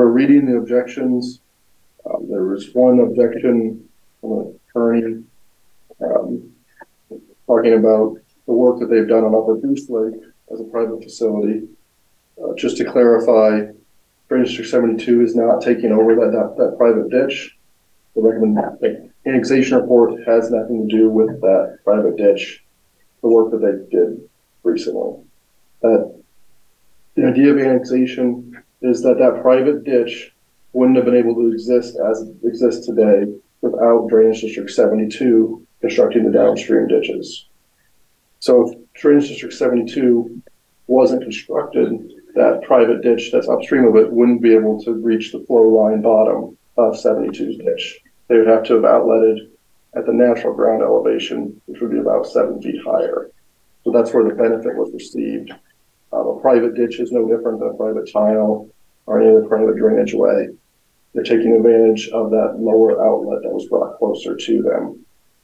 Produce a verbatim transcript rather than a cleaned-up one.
started reading the objections, um, there was one objection from an attorney um, talking about the work that they've done on Upper Goose Lake as a private facility. Uh, just to clarify, Drainage District seventy-two is not taking over that, that, that private ditch. The recommend the annexation report has nothing to do with that private ditch, the work that they did recently. That the idea of annexation is that that private ditch wouldn't have been able to exist as it exists today without Drainage District seventy-two constructing the downstream ditches. So if Drainage District seventy-two wasn't constructed, that private ditch that's upstream of it wouldn't be able to reach the flow line bottom of seventy-two's ditch. They would have to have outletted at the natural ground elevation, which would be about seven feet higher. So that's where the benefit was received. Um, a private ditch is no different than a private tile or any other private drainage way. They're taking advantage of that lower outlet that was brought closer to them.